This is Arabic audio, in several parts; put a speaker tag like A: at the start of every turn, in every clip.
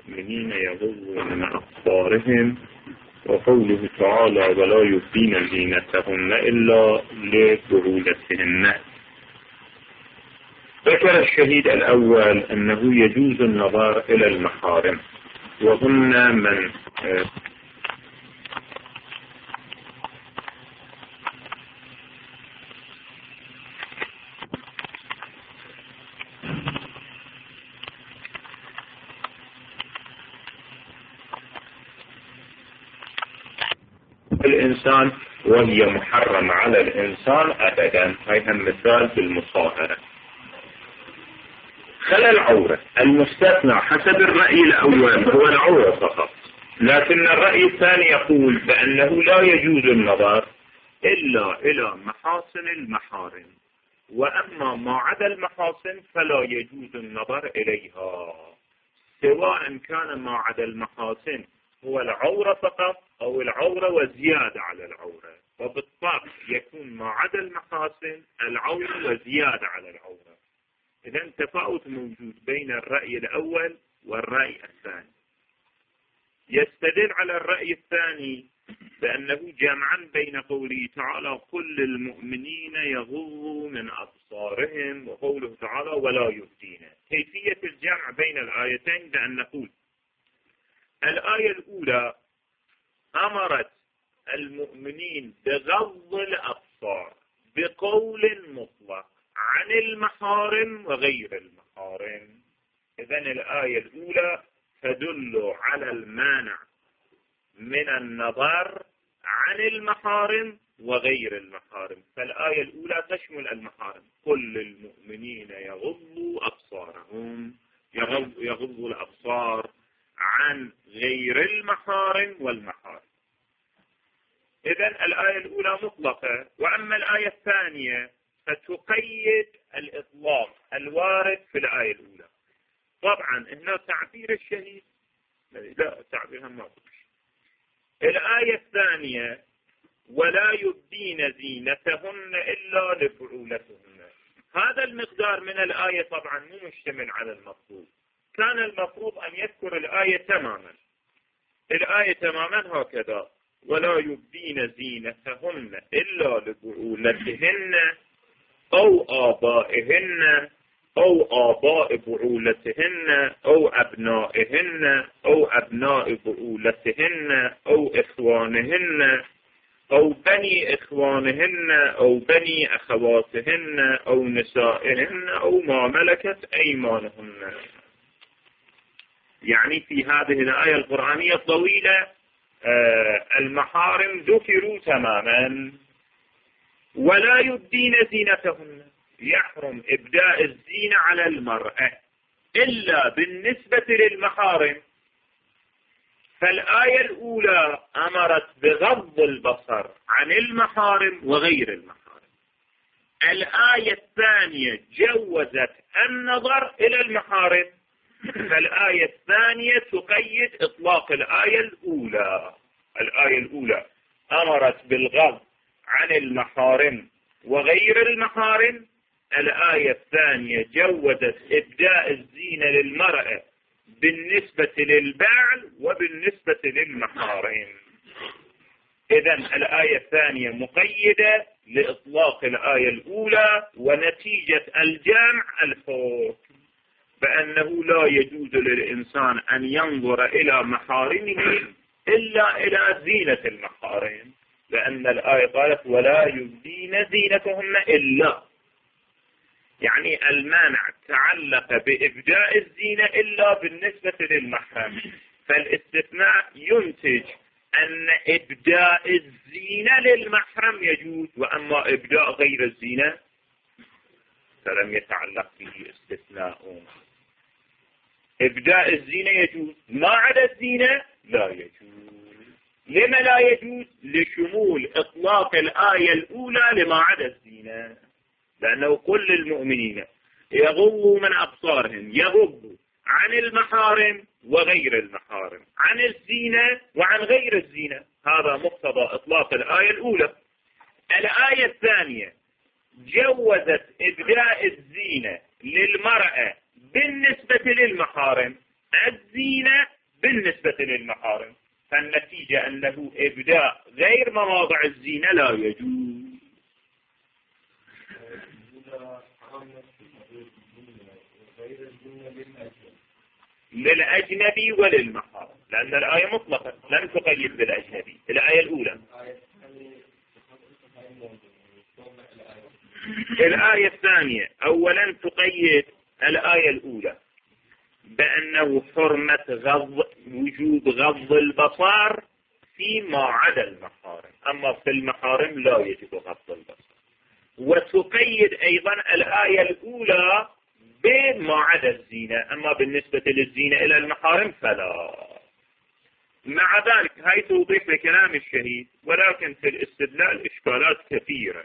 A: المؤمنين يغضوا من أبصارهم، وقوله تعالى ولا يبدين زينتهن إلا لبعولتهن. ذكر الشهيد الأول أنه يجوز النظر إلى المحارم، وهن من الإنسان وهي محرم على الإنسان أبدا، هي مثال بالمصاهرة. خلى العورة المستثنى حسب الرأي الأول هو العورة فقط، لكن الرأي الثاني يقول بأنه لا يجوز النظر إلا إلى محاسن المحارم، وأما ما عدا المحاسن فلا يجوز النظر إليها، سواء كان ما عدا المحاسن هو العورة فقط أو العورة وزيادة على العورة، وبالطبع يكون ما عدا المحاسن العورة وزيادة على العورة. إذا تفاوت موجود بين الرأي الأول والرأي الثاني. يستدل على الرأي الثاني بأنه جمعا بين قوله تعالى كل المؤمنين يغضوا من أبصارهم وقوله تعالى ولا يبدين. كيفية الجمع بين الآيتين بأن نقول الآية الأولى أمرت المؤمنين بغض الأبصار بقول مطلق عن المحارم وغير المحارم. إذن الآية الأولى تدل على المانع من النظر عن المحارم وغير المحارم، فالآية الأولى تشمل المحارم، كل المؤمنين يغضوا أبصارهم، يغضوا الأبصار عن غير المحارم والمحارم. إذن الآية الأولى مطلقة، وأما الآية الثانية فتقيد الإطلاق الوارد في الآية الأولى. طبعا هنا تعبير الشهيد لا تعبيرها ما بكش. الآية الثانية ولا يبدين زينتهن إلا لبعولتهن، هذا المقدار من الآية طبعا مو مشتمل على المفروض، كان المفروض أن يذكر الآية تماما. الآية تماما هكذا ولا يبدين زينتهن إلا لبعولتهن أو آبائهن أو آباء بعولتهن أو أبنائهن أو أبناء بعولتهن أو إخوانهن أو بني إخوانهن أو بني أخواتهن أو نسائهن أو ما ملكت أيمانهن. يعني في هذه الآية القرآنية الطويلة المحارم ذكروا تماما. ولا يبدين زينتهن، يحرم إبداء الزينة على المرأة إلا بالنسبة للمحارم. فالآية الأولى أمرت بغض البصر عن المحارم وغير المحارم، الآية الثانية جوزت النظر إلى المحارم، فالآية الثانية تقيد إطلاق الآية الأولى. الآية الأولى أمرت بالغض عن المحارم وغير المحارم، الآية الثانية جوزت إبداء الزينة للمرأة بالنسبة للبعل وبالنسبة للمحارم. إذن الآية الثانية مقيدة لإطلاق الآية الأولى، ونتيجة الجمع الحكم بأنه لا يجوز للإنسان أن ينظر إلى محارمه إلا إلى زينة المحارم، لأن الآية قالت ولا يبدين زينتهن إلا، يعني المانع تعلق بإبداء الزينة إلا بالنسبة للمحرم، فالاستثناء ينتج أن إبداء الزينة للمحرم يجوز، وأما إبداء غير الزينة فلم يتعلق به استثناء. إبداء الزينة يجوز، ما عدا الزينة لا يجوز. لما لا يجوز؟ لشمول إطلاق الآية الأولى لما عدا الزينة، لأنه كل المؤمنين يغضوا من أبصارهم، يغضوا عن المحارم وغير المحارم، عن الزينة وعن غير الزينة، هذا مقتضى إطلاق الآية الأولى. الآية الثانية جوزت إبداء الزينة للمرأة بالنسبة للمحارم، الزينة بالنسبة للمحارم، فالنتيجة أنه إبداء غير مواضع الزينة لا يجوز. للأجنبي وللمحارم، لأن الآية مطلقة لم تقيد بالأجنبي. الآية الأولى. الآية الثانية أولا تقيد الآية الأولى بأنه حرمة وجوب غض البصر فيما عدا المحارم، أما في المحارم لا يجب غض البصر. وتقيد أيضا الآية الأولى بما عدا الزينة، أما بالنسبة للزينة إلى المحارم فلا. مع ذلك هاي توضيح لكلام الشهيد، ولكن في الاستدلال إشكالات كثيرة،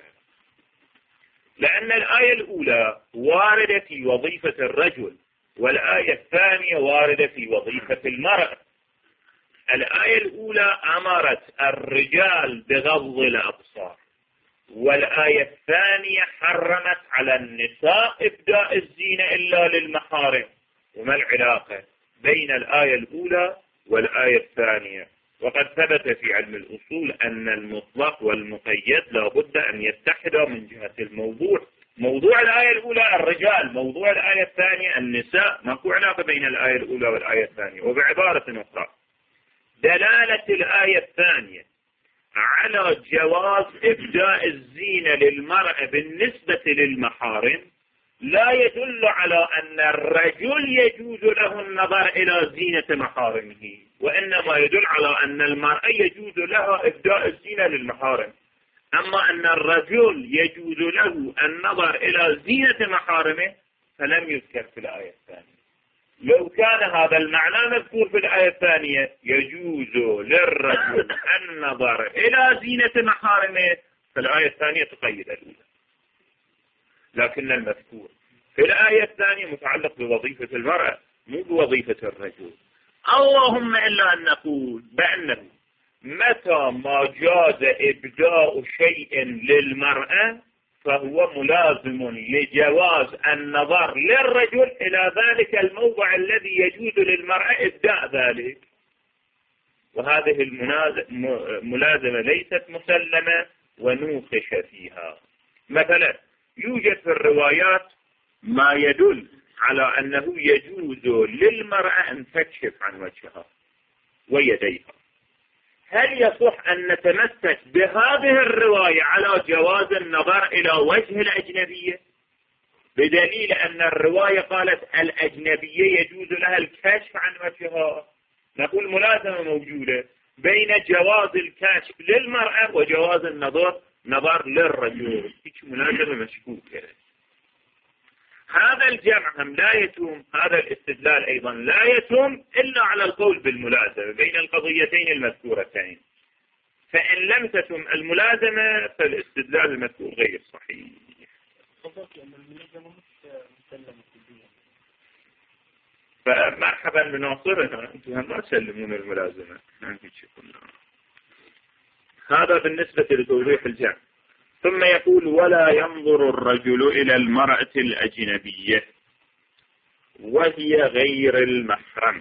A: لأن الآية الأولى واردة في وظيفة الرجل، والآية الثانية واردة في وظيفة المرأة. الآية الأولى أمرت الرجال بغض الأبصار، والآية الثانية حرمت على النساء إبداء الزينة إلا للمحارم. وما العلاقة بين الآية الأولى والآية الثانية؟ وقد ثبت في علم الأصول أن المطلق والمقيد لا بد أن يتحدا من جهة الموضوع. موضوع الآية الأولى الرجال، موضوع الآية الثانية النساء، ماكو علاقة بين الآية الأولى والآية الثانية. وبعبارة أخرى، دلالة الآية الثانية على جواز إبداء الزينة للمرأة بالنسبة للمحارم لا يدل على أن الرجل يجوز له النظر إلى زينة محارمه، وإنما يدل على أن المرأة يجوز لها إبداء الزينة للمحارم. أما أن الرجل يجوز له النظر إلى زينة محارمه فلم يذكر في الآية الثانية. لو كان هذا المعنى مذكور في الآية الثانية يجوز للرجل النظر إلى زينة محارمه، فالآية الثانية تقيد الأولى. لكن المذكور في الآية الثانية متعلق بوظيفة المرأة مو بوظيفة الرجل. اللهم إلا أن نقول بأنه متى ما جاز إبداء شيء للمرأة فهو ملازم لجواز النظر للرجل إلى ذلك الموضع الذي يجوز للمرأة إبداء ذلك. وهذه الملازمة ليست مسلمة ونوقش فيها. مثلا يوجد في الروايات ما يدل على أنه يجوز للمرأة أن تكشف عن وجهها ويديها. هل يصح أن نتمسك بهذه الرواية على جواز النظر إلى وجه الأجنبية، بدليل أن الرواية قالت الأجنبية يجوز لها الكشف عن وجهها؟ نقول ملازمة موجودة بين جواز الكشف للمرأة وجواز نظر للرجل. هيك ملازمة مشكوكة. هذا الجمع هم لا يتم، هذا الاستدلال أيضا لا يتم إلا على القول بالملازمة بين القضيتين المذكورتين. فإن لم تتم الملازمة فالاستدلال المذكور غير صحيح. فمرحبا بناصرنا، أنتم ما تسلمون الملازمة. هذا بالنسبة لتوضيح الجمع. ثم يقول ولا ينظر الرجل إلى المرأة الأجنبية وهي غير المحرم،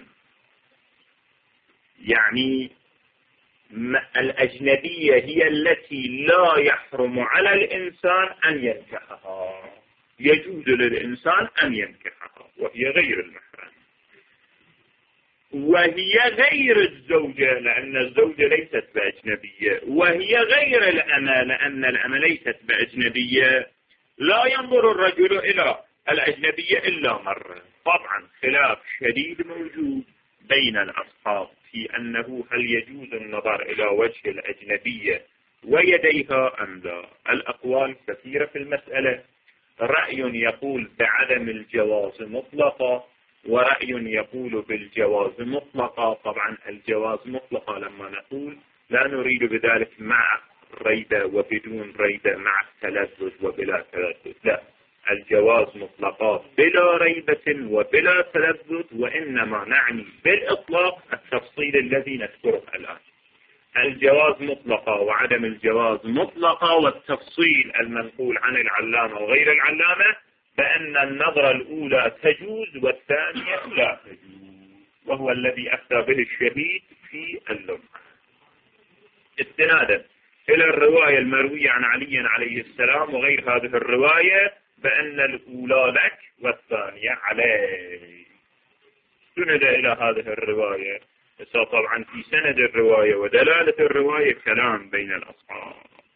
A: يعني الأجنبية هي التي لا يحرم على الإنسان أن ينكحها، يجوز للإنسان أن ينكحها وهي غير المحرم. وهي غير الزوجة لأن الزوجة ليست بأجنبية، وهي غير الأمة لأن الأمة ليست بأجنبية. لا ينظر الرجل إلى الأجنبية إلا مرة. طبعا خلاف شديد موجود بين الأصحاب في أنه هل يجوز النظر إلى وجه الأجنبية ويديها أم لا. الأقوال كثيرة في المسألة. رأي يقول بعدم الجواز مطلقا، ورأي يقول بالجواز مطلقا. طبعا الجواز مطلقا لما نقول لا نريد بذلك مع ريبة وبدون ريبة، مع تلذذ وبلا تلذذ، لا، الجواز مطلقا بلا ريبة وبلا تلذذ، وإنما نعني بالإطلاق التفصيل الذي نذكره الآن. الجواز مطلقا وعدم الجواز مطلقا، والتفصيل المنقول عن العلامة وغير العلامة بأن النظرة الأولى تجوز والثانية لا تجوز. وهو الذي أفتى به الشهيد في اللمعة، استنادا إلى الرواية المروية عن علي عليه السلام وغير هذه الرواية بأن الأولى لك والثانية عليه. استند إلى هذه الرواية. طبعا في سند الرواية ودلالة الرواية كلام بين الأصحاب.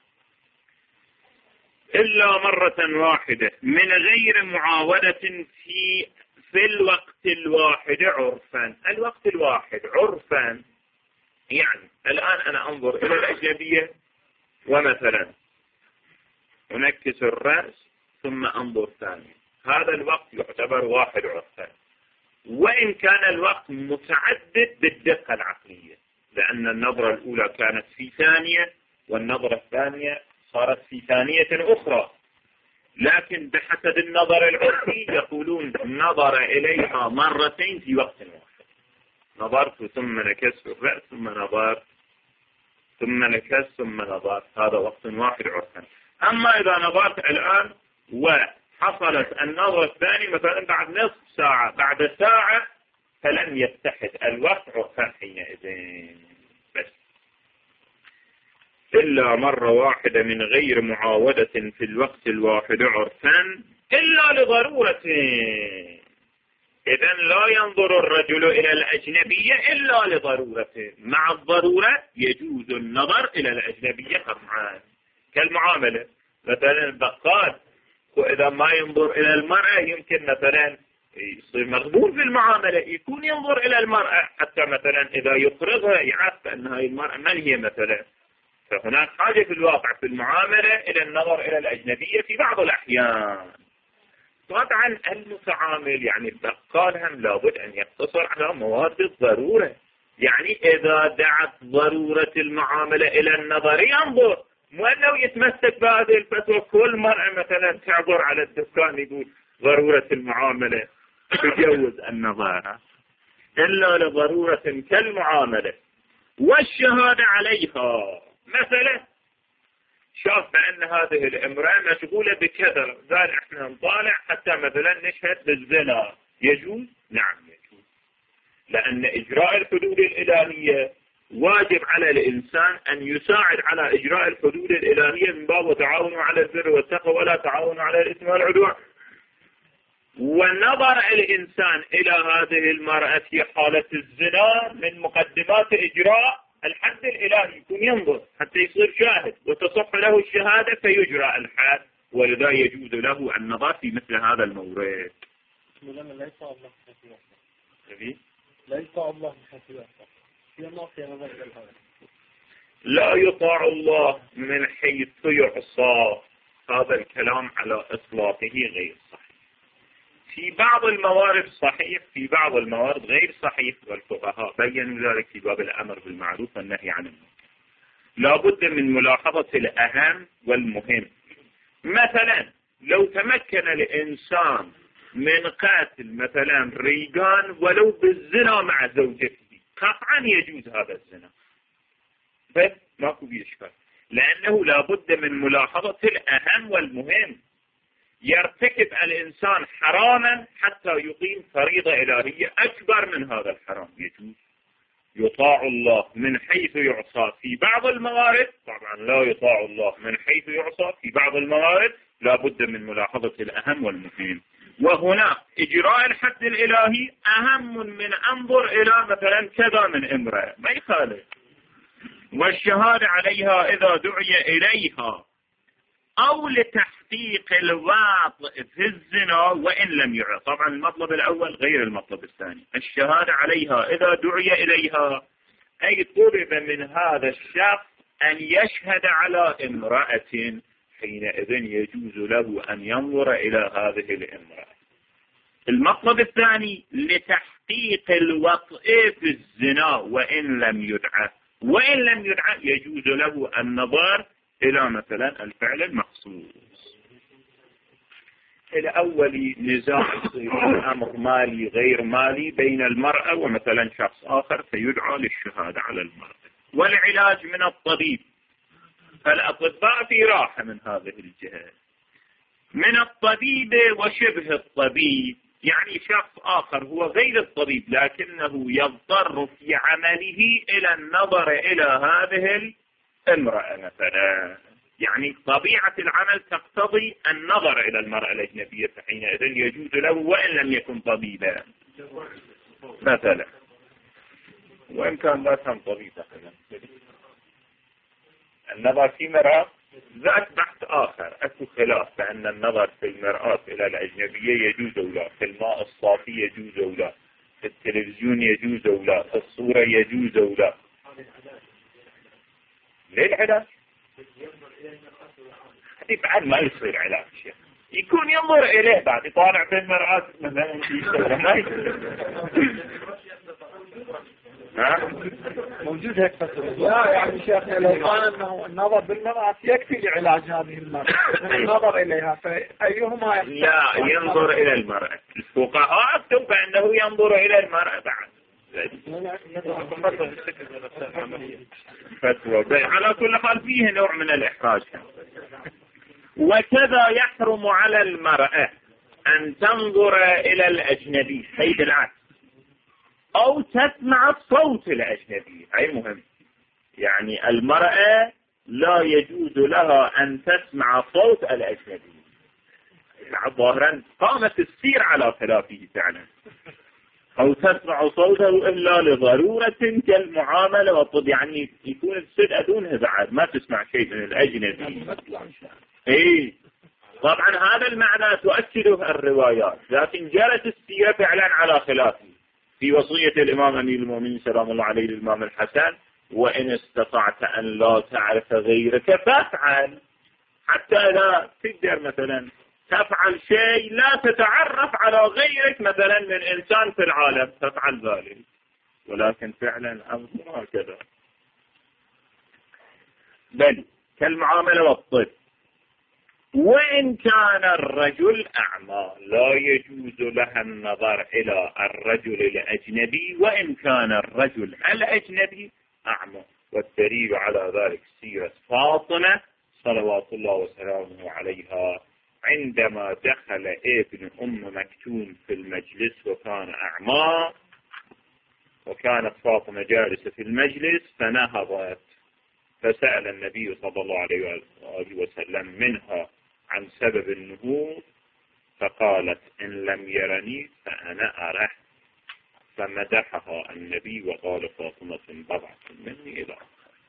A: إلا مرة واحدة من غير معاودة في الوقت الواحد عرفا. الوقت الواحد عرفا يعني الآن أنا أنظر إلى الأجنبية ومثلا أنكس الرأس ثم أنظر ثانيا، هذا الوقت يعتبر واحد عرفا، وإن كان الوقت متعدد بالدقة العقلية، لأن النظرة الأولى كانت في ثانية والنظرة الثانية صارت في ثانية أخرى، لكن بحسب النظر العرفي يقولون نظر إليها مرتين في وقت واحد، نظرت ثم نكست الرأس ثم نظرت ثم نكست ثم نظرت، هذا وقت واحد عرفا. أما إذا نظرت الآن وحصلت النظر الثاني مثلا بعد نصف ساعة بعد ساعة فلن يتحد الوقت عرفا حينئذ. بس إلا مرة واحدة من غير معاودة في الوقت الواحد عرفا إلا لضرورة. إذن لا ينظر الرجل إلى الأجنبية إلا لضرورة، مع الضرورة يجوز النظر إلى الأجنبية قطعا، كالمعاملة مثلا البقال وإذا ما ينظر إلى المرأة يمكن مثلا يصير مغبور في المعاملة، يكون ينظر إلى المرأة حتى مثلا إذا يقرضها يعرف أن هذه المرأة من هي مثلا، فهناك حاجة في الواقع في المعاملة إلى النظر إلى الأجنبية في بعض الأحيان. طبعا المتعامل يعني البقال هم لابد أن يقتصر على مواد الضرورة، يعني إذا دعت ضرورة المعاملة إلى النظر ينظر، مو أنه يتمسك بهذه الفتوى كل مرة مثلا تعبر على الدكان يقول ضرورة المعاملة تجوز النظر، إلا لضرورة كالمعاملة والشهادة عليها. مثلا شاف بأن هذه الامرأة مشغولة بكذا، قال احنا نطالع حتى مثلا نشهد بالزنا، يجوز؟ نعم يجوز، لأن إجراء الحدود الإلهية واجب على الإنسان أن يساعد على إجراء الحدود الإلهية من باب تعاونوا على البر والتقوى ولا تعاونوا على الإثم والعدوان. ونظر الإنسان إلى هذه المرأة في حالة الزنا من مقدمات إجراء الحد الإلهي، يكون ينظر حتى يصير شاهد وتصح له الشهادة فيجرى الحد، ولذا يجوز له النظر في مثل هذا المورد. لا يطاع الله من حيث يعصى، هذا الكلام على إطلاقه غير صحيح. في بعض الموارد صحيح، في بعض الموارد غير صحيح، والفقهاء بيّنوا ذلك في باب الأمر بالمعروف والنهي عن المنكر. لا بد من ملاحظة الأهم والمهم. مثلا لو تمكن الإنسان من قتل مثلا ريغان ولو بالزنا مع زوجته قطعا يجوز هذا الزنا، بس ماكو فيه إشكال، لأنه لا بد من ملاحظة الأهم والمهم. يرتكب الإنسان حراما حتى يقيم فريضة إلهية أكبر من هذا الحرام، يجوز. يطاع الله من حيث يعصى في بعض الموارد، طبعا لا يطاع الله من حيث يعصى في بعض الموارد، لا بد من ملاحظة الأهم والمهم. وهنا إجراء الحد الإلهي أهم من أنظر إلى مثلا كذا من امرأة، ما يخالف. والشهادة عليها إذا دعي إليها أو لتحقيق الواطئ في الزنا وإن لم يعى. طبعا المطلب الأول غير المطلب الثاني. الشهادة عليها إذا دعي إليها أي طلب من هذا الشخص أن يشهد على امرأة، حينئذ يجوز له أن ينظر إلى هذه الامرأة. المطلب الثاني لتحقيق الوطئ في الزنا وإن لم يدعى، وإن لم يدعى يجوز له النظر إلى مثلا الفعل المخصوص. الأول نزاع يصير أمر مالي غير مالي بين المرأة ومثلا شخص آخر فيدعى للشهادة على المرأة. والعلاج من الطبيب، فالأطباء في راحة من هذه الجهة، من الطبيب وشبه الطبيب يعني شخص آخر هو غير الطبيب لكنه يضطر في عمله إلى النظر إلى هذه الامرأة مثلا، يعني طبيعة العمل تقتضي النظر إلى المرأة الأجنبية، فحينئذ يجوز له وإن لم يكن طبيبا مثلا، وإن كان لا كان طبيبا. النظر في مرأة ذات بحث آخر، أكو خلاف بأن النظر في المرآة إلى الأجنبية يجوز أو لا، في الماء الصافي يجوز أو لا، في التلفزيون يجوز أو لا، في الصورة يجوز أو لا. ليه العلاج؟ هذه بعد ما يصير علاج، يكون ينظر إليه بعد يطالع في المرآة مثلا ما
B: موجود هيك فترة. لا يعني شيخنا لو قال انه النظر بالمرأة يكفي لعلاج هذه المرأة النظر اليها، فايهما
A: لا ينظر الى المرأة. الفقهاء اكتب بانه ينظر الى المرأة بعد فتوى. على كل حال فيه نوع من الاحراج. وكذا يحرم على المرأة ان تنظر الى الاجنبي، حيث العكس، أو تسمع صوت الأجنبي. أي مهم، يعني المرأة لا يجوز لها أن تسمع صوت الأجنبي. ظاهرا قامت السير على خلافه فعلا، أو تسمع صوته إلا لضرورة كالمعاملة والطب، يعني يكون الصدق دونها بعد ما تسمع شيء من الأجنبي. إيه طبعا هذا المعنى تؤكده الروايات، لكن جرت السيرة فعلا على خلافه. في وصية الإمام أمير المؤمنين سلام الله عليه للإمام الحسن: وإن استطعت أن لا تعرف غيرك فافعل. حتى لا تقدر مثلا تفعل شيء لا تتعرف على غيرك مثلا من إنسان في العالم، تفعل ذلك، ولكن فعلا الأمر هكذا. بل كالمعاملة والطب. وإن كان الرجل أعمى لا يجوز لها النظر إلى الرجل الأجنبي وإن كان الرجل الأجنبي أعمى. والدليل على ذلك سيرة فاطمة صلوات الله وسلامه عليها عندما دخل ابن أم مكتوم في المجلس وكان أعمى، وكانت فاطمة جالسة في المجلس فنهضت فسأل النبي صلى الله عليه وسلم منها عن سبب النهوض، فقالت: إن لم يرني فأنا أره. فمدحها النبي وقال: فاطمة بضعة مني إلى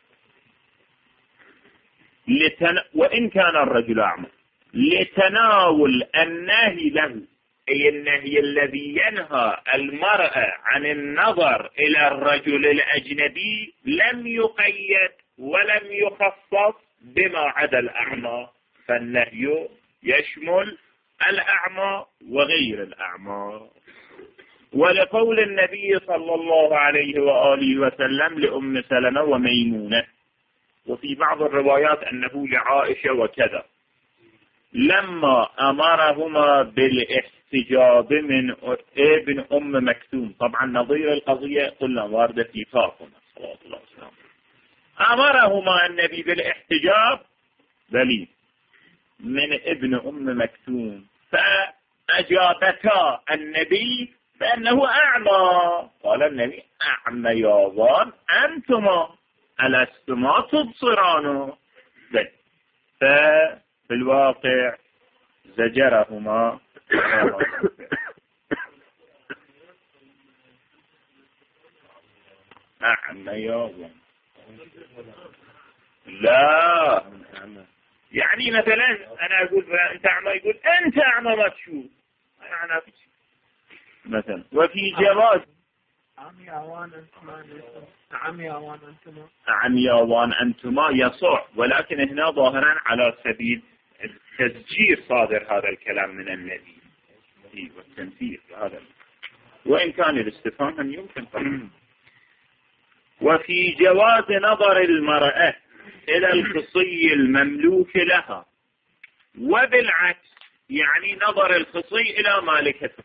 A: وإن كان الرجل أعمى لتناول النهي له، أي النهي الذي ينهى المرأة عن النظر إلى الرجل الأجنبي لم يقيد ولم يخصص بما عدا الأعمى، فالنهي يشمل الأعمى وغير الأعمى. ولقول النبي صلى الله عليه وآله وسلم لأم سلمة وميمونة، وفي بعض الروايات أنه لعائشة وكذا، لما أمرهما بالاحتجاب من ابن أم مكتوم. طبعا نظير القضية قلنا واردة في فاطمة صلى الله عليه وسلم. أمرهما النبي بالاحتجاب دليل من ابن أم مكتوم، فأجابتا النبي بأنه أعمى. قال النبي: أعمياضان أنتما ألستما تبصران؟ ففي الواقع زجرهما أعمياضان. لا يعني مثلا أنا أقول أنت أعمى، يقول أنت أعمى ما تشوف مثلا. وفي جواز عمياوان أنتما يصح، ولكن هنا ظاهرا على سبيل التزجير صادر هذا الكلام من النبي والتنفير هذا، وإن كان الاستفهام يمكن. وفي جواز نظر المرأة إلى الخصي المملوك لها، وبالعكس يعني نظر الخصي إلى مالكته.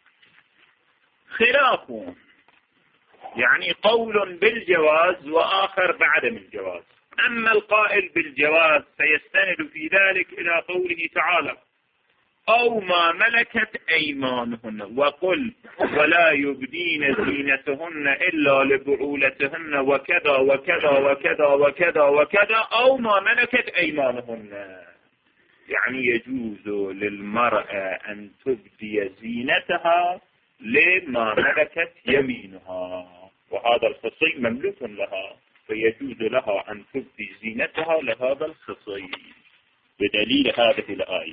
A: خلافه يعني قول بالجواز وآخر بعدم الجواز. أما القائل بالجواز فيستند في ذلك إلى قوله تعالى: أو ما ملكت أيمانهن. وقل ولا يبدين زينتهن إلا لبعولتهن وكذا وكذا وكذا وكذا وكذا أو ما ملكت أيمانهن. يعني يجوز للمرأة أن تبدي زينتها لما ملكت يمينها، وهذا الخصي مملوك لها، فيجوز لها أن تبدي زينتها لهذا الخصي بدليل هذه الآية.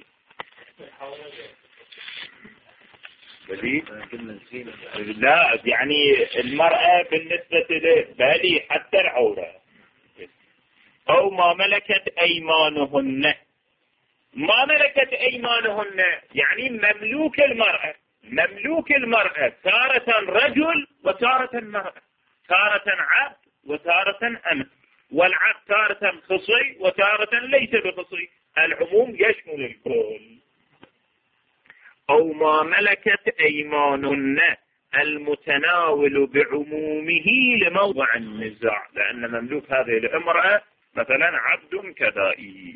A: لا يعني المرأة بالنسبة لبالي حتى العورة. أو ما ملكت أيمانهن. ما ملكت أيمانهن يعني مملوك المرأة. مملوك المرأة تارة رجل وتارة مرأة، تارة عبد وتارة أمة، والعبد تارة خصي وتارة ليس بخصي. العموم يشمل الكل. أو ما ملكت أيمانهن المتناول بعمومه لموضع النزاع، لأن مملوك هذه الامرأة مثلا عبد كذائي.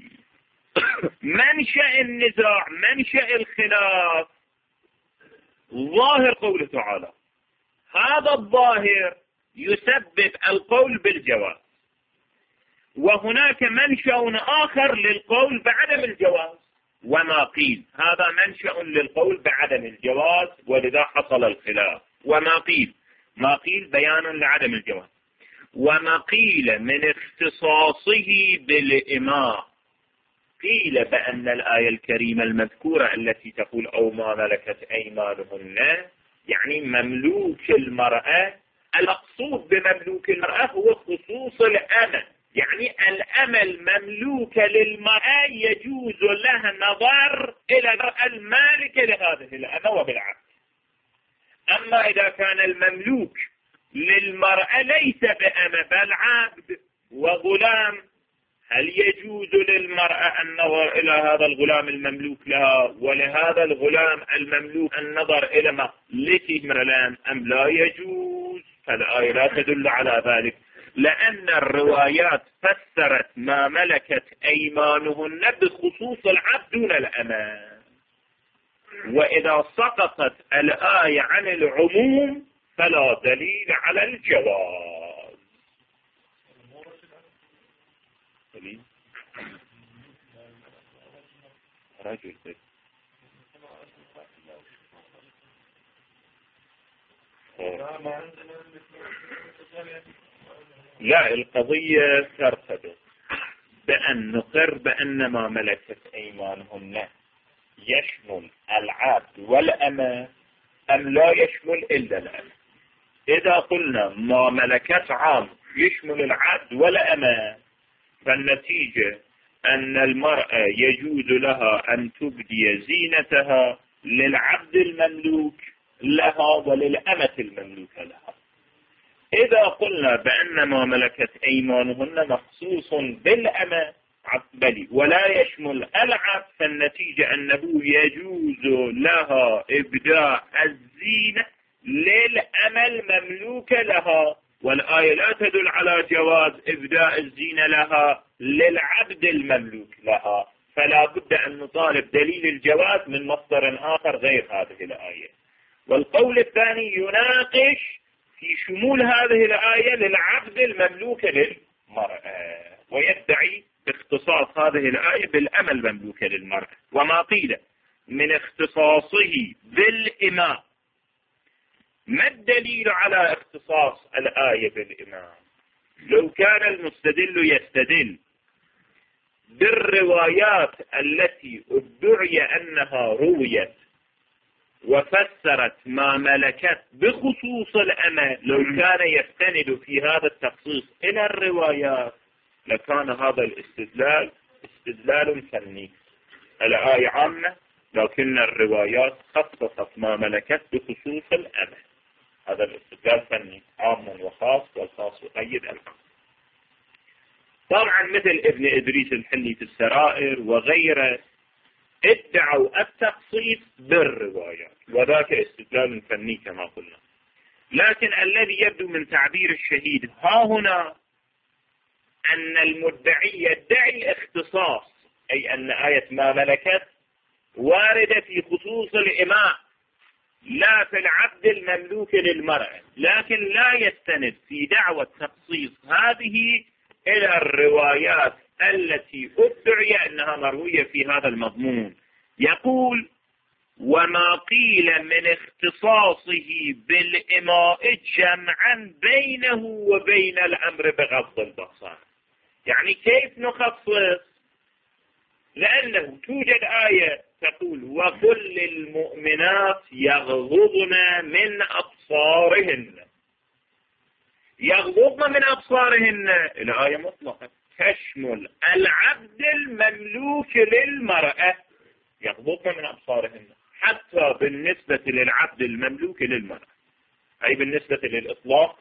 A: منشأ النزاع، منشأ الخلاف ظاهر قوله تعالى. هذا الظاهر يسبب القول بالجواز، وهناك منشأ آخر للقول بعدم الجواز. وما قيل هذا منشأ للقول بعدم الجواز، ولذا حصل الخلاف. وما قيل، ما قيل بيان لعدم الجواز. وما قيل من اختصاصه بالإماء، قيل بأن الآية الكريمة المذكورة التي تقول أو ما ملكت أيمانهن يعني مملوك المرأة. المقصود بمملوك المرأة هو خصوص الأمة، يعني الأمة المملوكة للمرأة يجوز لها نظر إلى المرأة المالكة لهذه الأمة وبالعكس. أما إذا كان المملوك للمرأة ليس بأمة بل عبد وغلام، هل يجوز للمرأة النظر إلى هذا الغلام المملوك لها ولهذا الغلام المملوك النظر إلى مالكه مثلا أم لا يجوز؟ فالآية لا تدل على ذلك، لأن الروايات فسرت ما ملكت أيمانهن بخصوص العبد دون الأمة. وإذا سقطت الآية عن العموم فلا دليل على الجواز. رجل لا، القضية ترتبط بأن نقر بأن ما ملكت أيمانهن يشمل العبد والأمة أم لا يشمل إلا الأمة. إذا قلنا ما ملكت عام يشمل العبد والأمة، فالنتيجة أن المرأة يجوز لها أن تبدي زينتها للعبد المملوك لها وللأمة المملوكة لها. إذا قلنا بأن ما ملكت أيمانهن مخصوص بالأمة بل ولا يشمل العبد، فالنتيجة أنه يجوز لها إبداء الزينة للأمة المملوكة لها، والآية لا تدل على جواز إبداء الزينة لها للعبد المملوك لها. فلا بد أن نطالب دليل الجواز من مصدر آخر غير هذه الآية. والقول الثاني يناقش في شمول هذه الآية للعبد المملوك للمرأة، ويدعي اختصاص هذه الآية بالأمة المملوكة للمرأة. وما قيل من اختصاصه بالإماء، ما الدليل على اختصاص الآية بالإماء؟ لو كان المستدل يستدل بالروايات التي ادعي أنها رويت وفسرت ما ملكت بخصوص الأمة، لو كان يستند في هذا التخصيص إلى الروايات لكان هذا الاستدلال استدلال فني. الآية عامة لكن الروايات خصصت ما ملكت بخصوص الأمة، هذا الاستدلال فني عام وخاص، والخاص يقيد العام. طبعا مثل ابن إدريس الحلي في السرائر وغيره ادعوا التخصيص بالروايات، وذاك استدلال فني كما قلنا. لكن الذي يبدو من تعبير الشهيد ها هنا أن المدعي يدعي الاختصاص، أي أن آية ما ملكت واردة في خصوص الإماء لا في العبد المملوك للمرأة، لكن لا يستند في دعوة تخصيص هذه إلى الروايات التي ادعي أنها مروية في هذا المضمون. يقول: وما قيل من اختصاصه بالإماء جمعا بينه وبين الأمر بغض البصر. يعني كيف نخصص؟ لأنه توجد آية تقول: وكل المؤمنات يغضضن من أبصارهن. يغضضن من أبصارهن الآية مطلقة تشمل العبد المملوك للمرأة، يغضضن من أبصارهن حتى بالنسبة للعبد المملوك للمرأة، أي بالنسبة للإطلاق.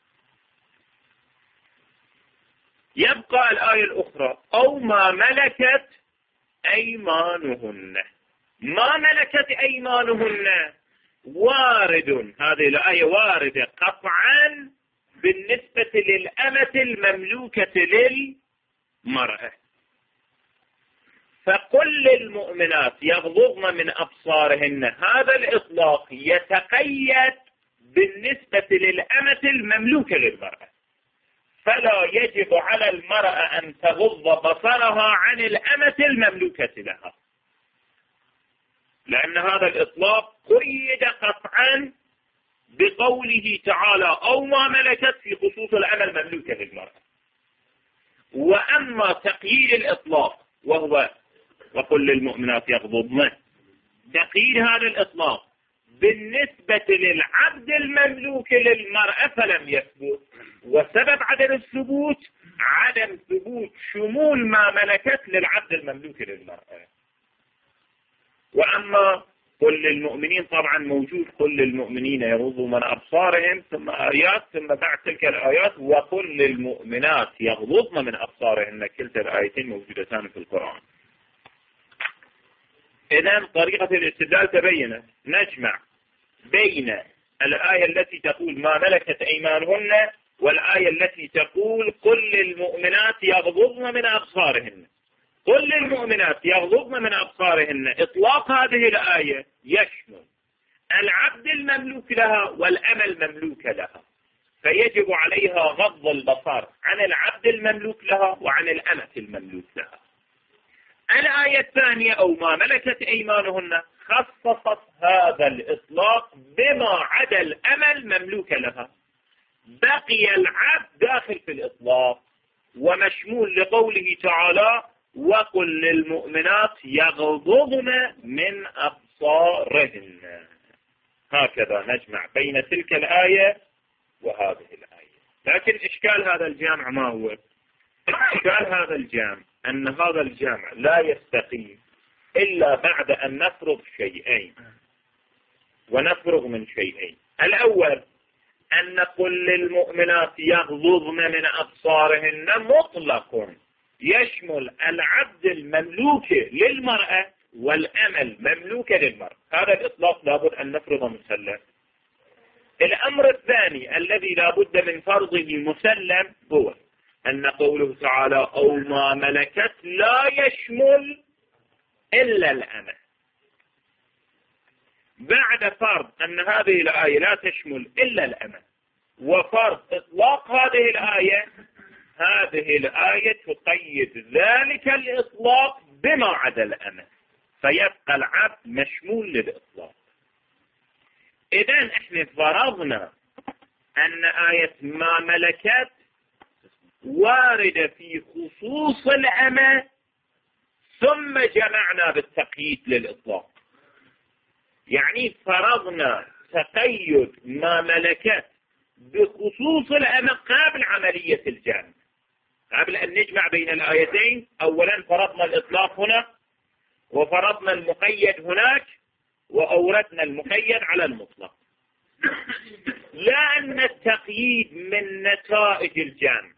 A: يبقى الآية الأخرى: أو ما ملكت أيمانهن. ما ملكت أيمانهن وارد، هذه الآية واردة قطعا بالنسبة للأمة المملوكة للمرأة. فكل المؤمنات يغضضن من أبصارهن، هذا الإطلاق يتقيد بالنسبة للأمة المملوكة للمرأة، فلا يجب على المرأة أن تغض بصرها عن الأمة المملوكة لها، لأن هذا الإطلاق قيد قطعا بقوله تعالى: أو ما ملكت، في خصوص الأمة المملوكة للمرأة. وأما تقييد الإطلاق وهو وكل المؤمنات يغضضن، تقييد هذا الإطلاق بالنسبة للعبد المملوك للمرأة فلم يثبت، وسبب عدم الثبوت عدم ثبوت شمول ما ملكت للعبد المملوك للمرأة. وأما كل المؤمنين طبعا موجود: كل المؤمنين يغضوا من أبصارهم، ثم آيات، ثم بعد تلك الآيات وكل المؤمنات يغضضن من أبصارهن، كلتا الآيتين موجودتان في القرآن. إذن طريقة الاستدلال تبين، نجمع بين الآية التي تقول ما ملكت أيمانهن والآية التي تقول كل المؤمنات يغضضن من أبصارهن. كل المؤمنات يغضضن من أبصارهن، إطلاق هذه الآية يشمل العبد المملوك لها والأمة المملوكة لها، فيجب عليها غض البصر عن العبد المملوك لها وعن الأمة المملوك لها. الآية الثانية: أو ما ملكت أيمانهن، خصصت هذا الإطلاق بما عدا الأمة المملوكة لها، بقي العبد داخل في الإطلاق ومشمول لقوله تعالى: وقل للمؤمنات يغضضن من أبصارهن. هكذا نجمع بين تلك الآية وهذه الآية. لكن إشكال هذا الجامع ما هو؟ إشكال هذا الجامع أن هذا الجامع لا يستقيم إلا بعد أن نفرض شيئين، ونفرغ من شيئين. الأول أن كل المؤمنات يغضضن من أبصارهن مطلق يشمل العبد المملوك للمرأة والأمة المملوكة للمرأة، هذا الإطلاق لابد أن نفرض مسلم. الأمر الثاني الذي لابد من فرضه مسلم هو أن قوله تعالى: أو ما ملكت، لا يشمل إلا الأمة. بعد فرض أن هذه الآية لا تشمل إلا الأمة وفرض إطلاق هذه الآية، هذه الآية تقيد ذلك الإطلاق بما عدا الأمة، فيبقى العبد مشمول للإطلاق. إذن احنا فرضنا أن آية ما ملكت واردة في خصوص الأمة، ثم جمعنا بالتقييد للإطلاق. يعني فرضنا تقيد ما ملكت بخصوص الأمة قبل عملية الجمع، قبل أن نجمع بين الآيتين. أولا فرضنا الإطلاق هنا، وفرضنا المقيد هناك، وأوردنا المقيد على المطلق، لا أن التقييد من نتائج الجمع.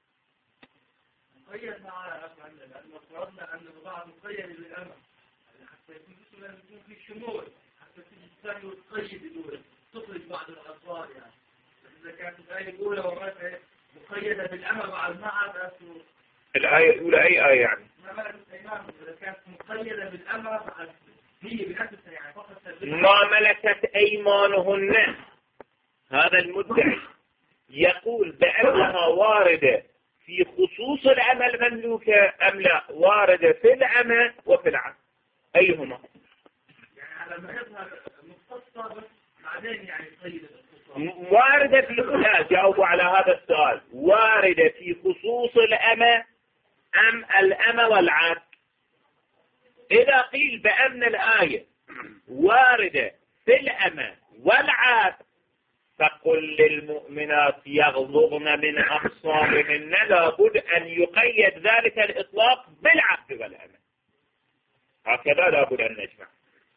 B: مقيد معنا لأنه فرضنا أن الوضع مقيد بالأمر حتى يكون في شمول، حتى تجي الثاني وتقيد الأولى تخرج بعض الأطوار. يعني إذا كانت الآية الأولى وراءها مقيدة بالأمر مع المعنى،
A: الآية الأولى أي آية يعني؟
B: ما ملكت أيمانهم إذا كانت مقيدة بالأمر مع هي بنفسها يعني فقط
A: ما ملكت أيمانهن، هذا المدعي يقول بأنها واردة في خصوص الأمة المملوكة أم لا واردة في الأمة وفي العبد؟ أيهما؟
B: يعني على ما يظهر مختصة بس بعدين يعني تقيد
A: واردة في لا جاوبوا على هذا السؤال، واردة في خصوص الأمة أم الأمة والعبد؟ إذا قيل بأن الآية واردة في الأمة والعبد فقل للمؤمنات يغضضن من أبصارهن، لابد أن يقيد ذلك الإطلاق بالعبد والأمة، هكذا لابد أن نجمع.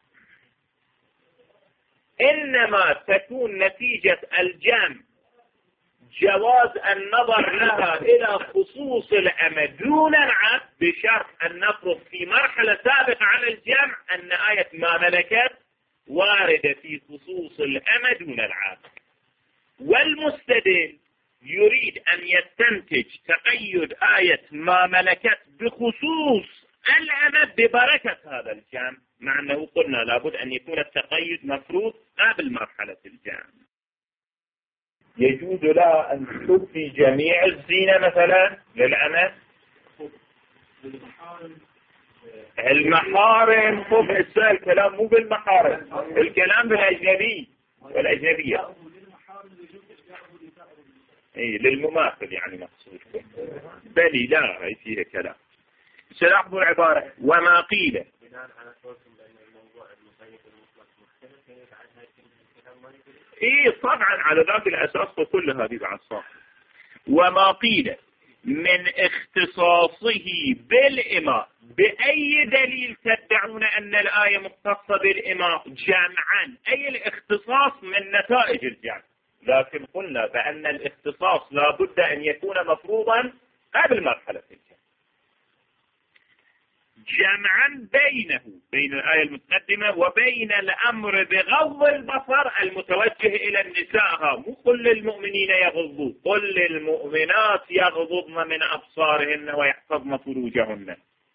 A: إنما تكون نتيجة الجمع جواز النظر لها إلى خصوص الأمة دون العبد، بشرط أن نفرض في مرحلة سابقة على الجمع أن آية ما ملكت واردة في خصوص الأمة دون العبد. والمستدل يريد أن يستنتج تقيد آية ما ملكت بخصوص الأمة ببركة هذا الجمع، مع أنه قلنا لابد أن يكون التقيد مفروض قبل مرحلة الجمع. يجوز لها أن تخفي جميع الزينة مثلا للأمة؟ المحارم خف السؤال، الكلام مو بالمحارم، الكلام بالأجنبي والأجنبية. إيه للمماثل يعني مقصود، بل لا هي فيها كلام. سلاحظ العبارة وما قيل. إيه طبعا على ذاك الأساس كل هذه بعد صح. وما قيل من اختصاصه بالإماء، بأي دليل تدعون أن الآية مختصة بالإماء جمعا؟ أي الاختصاص من نتائج الجمع، لكن قلنا بأن الاختصاص لا بد أن يكون مفروضا قبل مرحلة الجمع، جمعا بين الآية المتقدمة وبين الأمر بغض البصر المتوجه إلى النساء، مو قل للمؤمنين يغضوا، قل للمؤمنات يغضضن من أبصارهن ويحفظن فروجهن،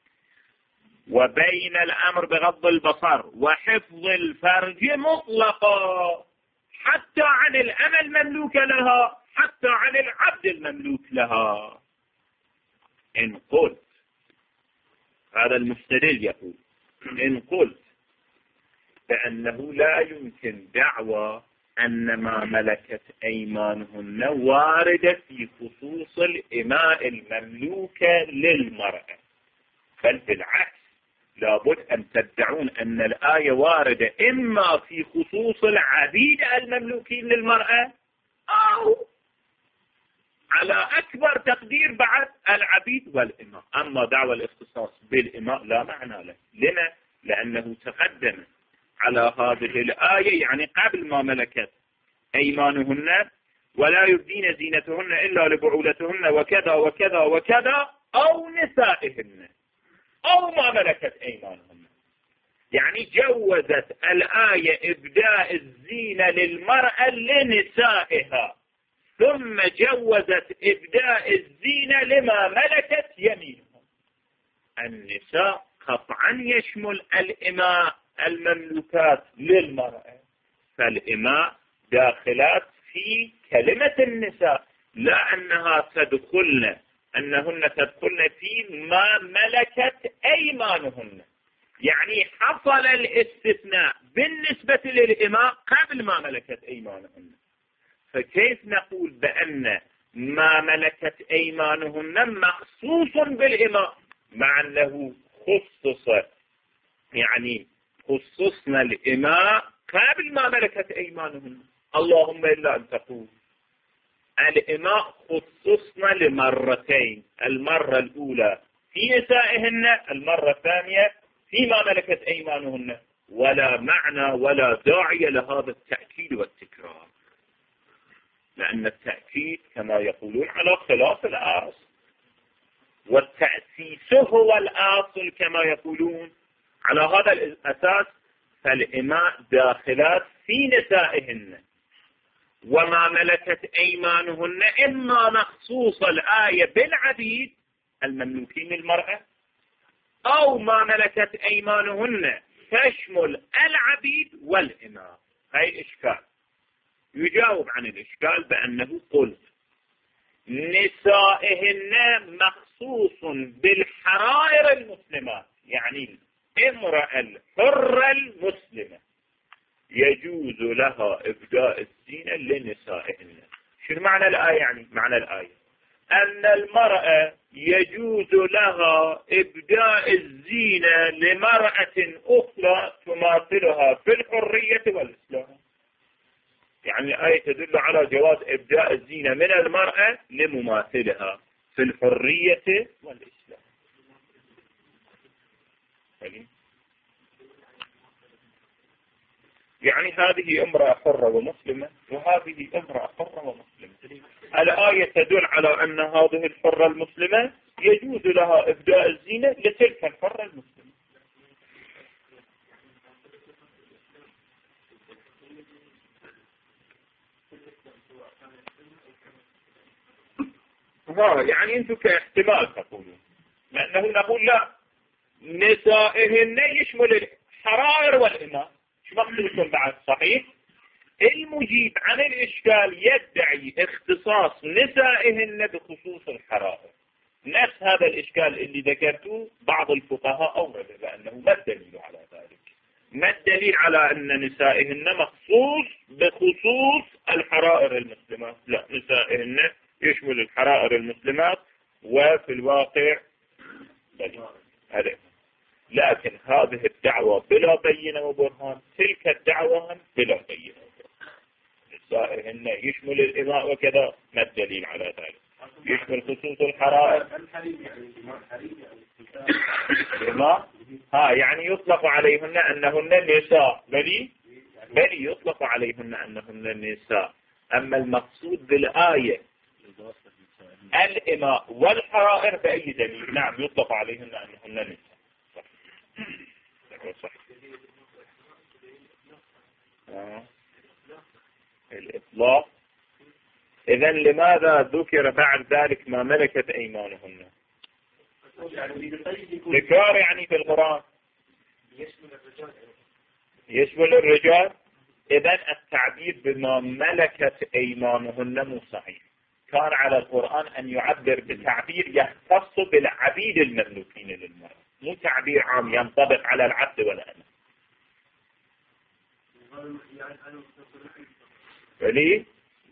A: وبين الأمر بغض البصر وحفظ الفرج مطلقا، حتى عن الأمة المملوكة لها، حتى عن العبد المملوك لها. إن قلت، هذا المستدل يقول إن قلت بأنه لا يمكن دعوى أن ما ملكت أيمانهن واردة في خصوص الإماء المملوكة للمرأة، بل بالعكس لابد أن تدعون أن الآية واردة إما في خصوص العبيد المملوكين للمرأة أو على أكبر تقدير بعد العبيد والإماء. أما دعوى الاختصاص بالإماء لا معنى له. لما؟ لأنه تقدم على هذه الآية يعني قبل ما ملكت أيمانهن ولا يبدين زينتهن إلا لبعولتهن وكذا وكذا وكذا أو نسائهن أو ما ملكت أيمانهن، يعني جوزت الآية إبداء الزينة للمرأة لنسائها، ثم جوزت إبداء الزينة لما ملكت يمينهم. النساء قطعا يشمل الإماء المملوكات للمرأة، فالإماء داخلات في كلمة النساء، لا أنهن تدخلن في ما ملكت أيمانهن، يعني حصل الاستثناء بالنسبة للإماء قبل ما ملكت أيمانهن. فكيف نقول بأن ما ملكت أيمانهن مخصوص بالإماء مع أنه يعني خصصنا الإماء قبل ما ملكت أيمانهن؟ اللهم إلا أن تقول الإماء خصصنا لمرتين، المرة الأولى في نسائهن، المرة الثانية فيما ملكت أيمانهن، ولا معنى ولا داعي لهذا التأكيد والتكرار، لأن التأكيد كما يقولون على خلاف الأصل، والتأسيس هو الأصل كما يقولون. على هذا الأساس فالإماء داخلات في نسائهن، وما ملكت أيمانهن إما مخصوص الآية بالعبيد المملوكين للمرأة، أو ما ملكت أيمانهن تشمل العبيد والإماء. هاي الإشكال. يجاوب عن الإشكال بأنه قلت نسائهن مخصوص بالحرائر المسلمات، يعني الامرأة الحرة المسلمة يجوز لها إبداء الزينة لنسائهن. شنو معنى الآية؟ يعني معنى الآية أن المرأة يجوز لها إبداء الزينة لمرأة أخرى تماثلها في الحرية والإسلام. يعني الآية تدل على جواز إبداء الزينة من المرأة لمماثلها في الحرية والإسلام. يعني هذه امرأة حرة ومسلمة وهذه امرأة حرة ومسلمة. الآية تدل على أن هذه الحرة المسلمة يجوز لها إبداء الزينة لتلك الحرة المسلمة. يعني أنتم كاحتمال تقولون، لأنه نقول لا، نسائهن يشمل الحرائر والإماء. شو مقصودكم بعد؟ صحيح. المجيب عن الإشكال يدعي اختصاص نسائهن بخصوص الحرائر. نفس هذا الإشكال اللي ذكرته بعض الفقهاء أورد بأنه ما الدليل على ذلك؟ ما الدليل على أن نسائهن مخصوص بخصوص الحرائر المسلمات؟ لا، نسائهن يشمل الحرائر المسلمات وفي الواقع دليل. لكن هذه الدعوة بلا بينة وبرهان، تلك الدعوة بلا بينة وبرهان. نسائهن يشمل الإماء وكذا، ما الدليل على ذلك؟ يشمل خصوص الحرائر. الإماء يعني يطلق عليهن أنهن نساء، بل يطلق عليهن أنهن نساء. أما المقصود بالآية الإماء والحرائر بأي دليل؟ نعم، يطلق عليهن أنهن نساء. صح. الإطلاق. إذن لماذا ذكر بعد ذلك ما ملكت أيمانهن؟ ذكر يعني في القرآن يشمل الرجال. إذن التعبير بما ملكت أيمانهن مو صحيح. كان على القرآن أن يعبر بتعبير يختص بالعبيد المملوكين للمرأة، مو تعبير عام ينطبق على العبد والأمة. فليه؟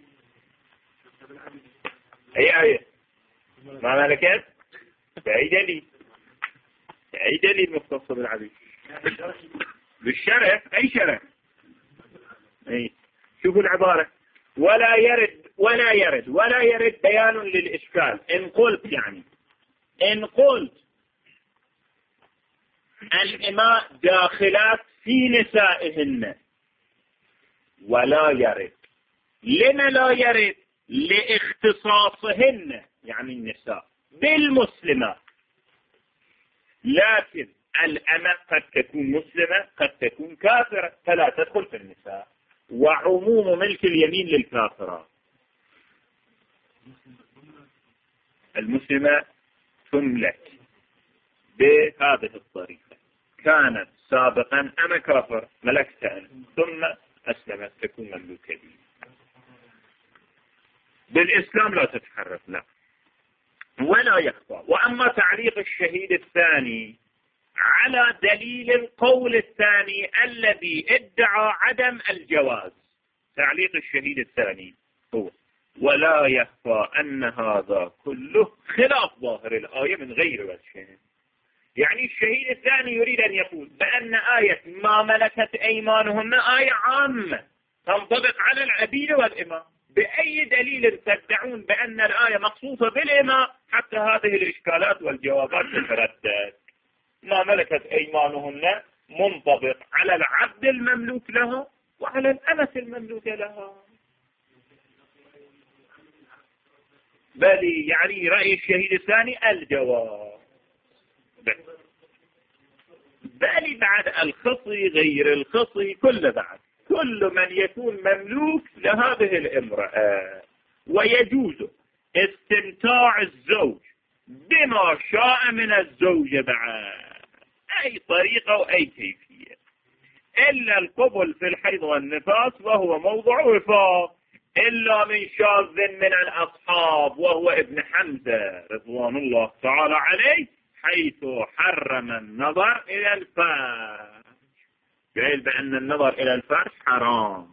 A: أي آية ما ملكت؟ بأي دليل؟ بأي دليل مختص بالعبيد؟ بالشرف. أي شرف؟ أي. شوفوا العبارة، ولا يرد بيان للإشكال. إن قلت الإماء داخلات في نسائهن، ولا يرد. لما لا يرد؟ لاختصاصهن، يعني النساء بالمسلمات. لكن الأمة قد تكون مسلمة قد تكون كافرة، فلا تدخل في النساء. وعموم ملك اليمين للكافرات. المسلمة تملك بهذه الطريقة. كانت سابقا أنا كافر، ملكت أنا، ثم أسلمت، تكون مملوكة لي. بالإسلام لا تتحرك، لا ولا يخفى. وأما تعليق الشهيد الثاني على دليل القول الثاني الذي ادعى عدم الجواز، تعليق الشهيد الثاني هو ولا يخفى أن هذا كله خلاف ظاهر الآية من غير وجه. يعني الشهيد الثاني يريد أن يقول بأن آية ما ملكت أيمانهن آية عامة تنطبق على العبيد والإماء. بأي دليل تدعون بأن الآية مخصوصة بالإماء حتى هذه الإشكالات والجوابات تتردد؟ ما ملكت أيمانهن منطبق على العبد المملوك له وعلى الأمة المملوكة لها. بل يعني رأي الشهيد الثاني الجواب. بل بعد الخصي غير الخصي كل من يكون مملوك لهذه الامرأة ويجوز استمتاع الزوج بما شاء من الزوجة بعد أي طريقة وأي كيفية. إلا القبل في الحيض والنفاس وهو موضع وفاق، إلا من شاذ من الأصحاب وهو ابن حمزة رضوان الله تعالى عليه، حيث حرم النظر إلى الفرج، قال بأن النظر إلى الفرج حرام.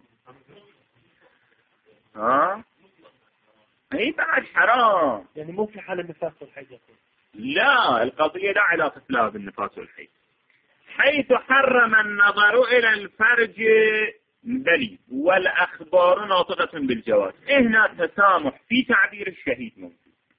A: اي بعد حرام،
B: يعني مو في حال النفاس والحيض يقول.
A: لا، القضية لا علاقة لها بالنفاس والحيض. حيث حرم النظر إلى الفرج بلي والأخبار ناطقة بالجواز. هنا تسامح في تعبير الشهيد موجود.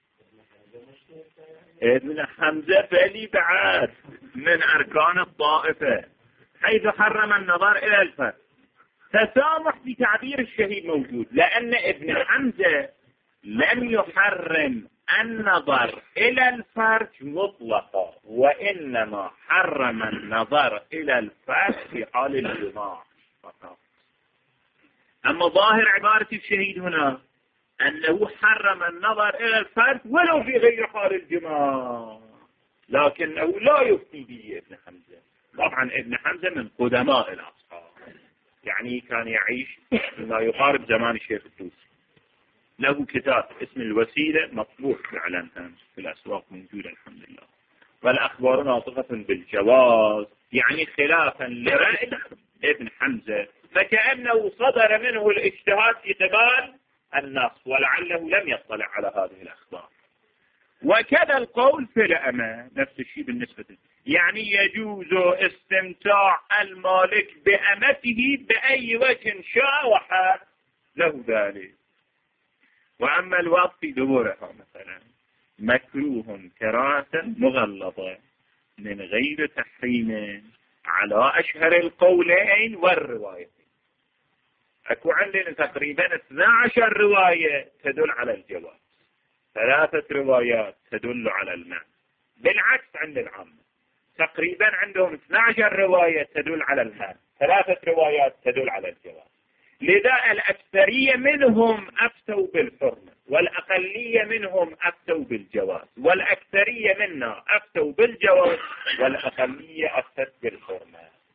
A: ابن حمزة بلي بعد من أركان الطائفة. حيث حرم النظر إلى الفرج، تسامح في تعبير الشهيد موجود، لأن ابن حمزة لم يحرم النظر إلى الفرج مطلقا، وإنما حرم النظر إلى الفرج في حال الجماع فقط. أما ظاهر عبارة الشهيد هنا أنه حرم النظر إلى الفرج ولو في غير حال الجماع، لكنه لا يفتي به ابن حمزة. طبعا ابن حمزة من قدماء الأصحاب، يعني كان يعيش ما يقارب زمان الشيخ الطوسي. له كتاب اسم الوسيلة مطبوع فعلا في الأسواق موجودة الحمد لله. والأخبار ناطقة بالجواز، يعني خلافا لرأي ابن حمزة، فكأنه صدر منه الاجتهاد في قبال النص، ولعله لم يطلع على هذه الأخبار. وكذا القول في الأمة نفس الشيء بالنسبة له، يعني يجوز استمتاع المالك بأمته بأي وجه شاء وحال له ذلك. وأما الوقت في دبورها مثلا مكروه كراهة مغلظة من غير تحريم على أشهر القولين والروايتين. أكو عندنا تقريبا 12 رواية تدل على الجواز، 3 روايات تدل على المنع. بالعكس عند العامة تقريبا عندهم 12 رواية تدل على المنع، 3 روايات تدل على الجواز. لذا الأكثرية منهم أفتوا بالحرمة، والأقلية منهم أفتوا بالجواز، والأكثرية منا أفتوا بالجواز، والأقلية أفتت بالحرمة.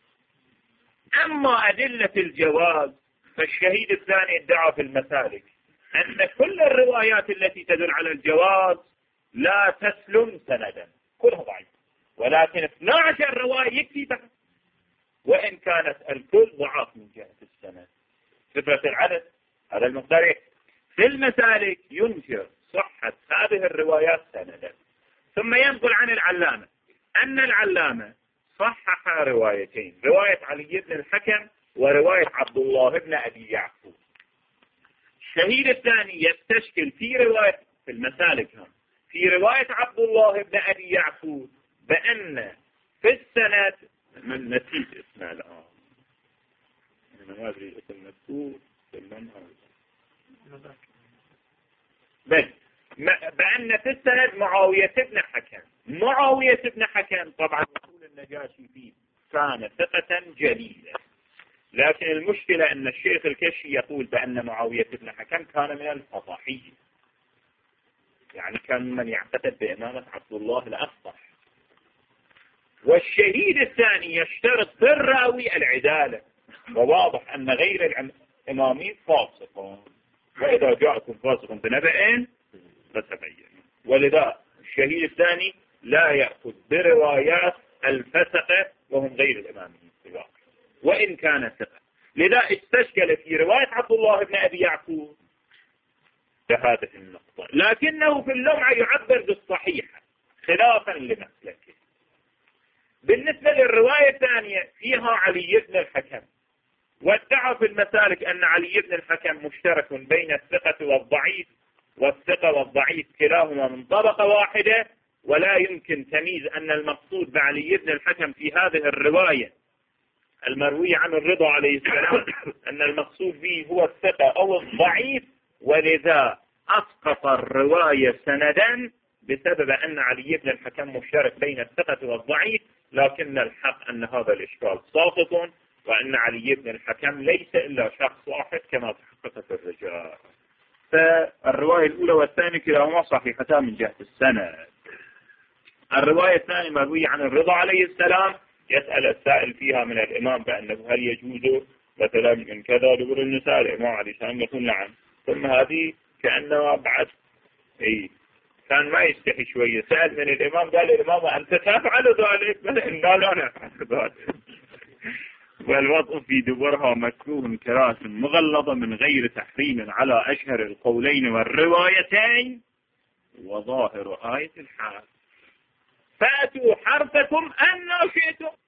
A: أما أدلة الجواز فالشهيد الثاني ادعى في المسالك أن كل الروايات التي تدل على الجواز لا تسلم سندا، كلها ضعيف، ولكن 12 رواية يكفي فقط، وإن كانت الكل ضعاف من جهة السند. صفة العدد هذا المقدار. في المسالك ينكر صحة هذه الروايات سندا، ثم ينقل عن العلامة أن العلامة صحح روايتين، رواية علي بن الحكم ورواية عبد الله بن أبي يعقوب. الشهيد الثاني يستشكل في رواية في المسالك في رواية عبد الله بن أبي يعقوب بأن في السند من نسيت اسمه الآن، ما أدري اسم مذكور في المنهج، بل بأن في السند معاوية بن حكم. معاوية بن حكم طبعا يقول النجاشي فيه كان ثقة جليلة، لكن المشكلة أن الشيخ الكشي يقول بأن معاوية بن حكم كان من الفصاحية، يعني كان من يعتقد بإمامة عبد الله الأفصح. والشهيد الثاني يشترط في الراوي العدالة، وواضح أن غير الإمامين فاسقون، وإذا جاءكم فاسق بنبأ فتبين. ولذا الشهيد الثاني لا يأخذ بروايات الفسقة وهم غير الإمامين وإن كان ثقة. لذا استشكل في رواية عبد الله بن أبي يعقوب بهذه النقطة، لكنه في اللمعة يعبر بالصحيحة خلافا لمسلكه. بالنسبة للرواية الثانية فيها علي بن الحكم، وادعى في المسالك أن علي بن الحكم مشترك بين الثقة والضعيف، والثقة والضعيف كلاهما من طبقة واحدة، ولا يمكن تمييز أن المقصود بعلي بن الحكم في هذه الرواية المروية عن الرضا عليه السلام أن المقصود به هو الثقة أو الضعيف، ولذا أسقط الرواية سندا بسبب أن علي بن الحكم مشترك بين الثقة والضعيف. لكن الحق أن هذا الإشكال ساقط، وأن علي بن الحكم ليس إلا شخص واحد كما تحققت الرجال. فالرواية الأولى والثانية كلاهما صحيحتان من جهة السند. الرواية الثانية مروية عن الرضا عليه السلام يسأل السائل فيها من الإمام بأنه هل يجوز مثلا من كذا دبر النساء، الإمام عليه السلام يقول نعم. ثم هذه كأنما بعد كان ما يستحي شوية، سأل من الإمام قال الإمام أنت تفعل ذلك؟ لا لا نفعل ذلك. والوضع في دبرها مكروه كراهة مغلظة من غير تحريم على أشهر القولين والروايتين وظاهر آية الحال. فأتوا حرثكم أن شئتم.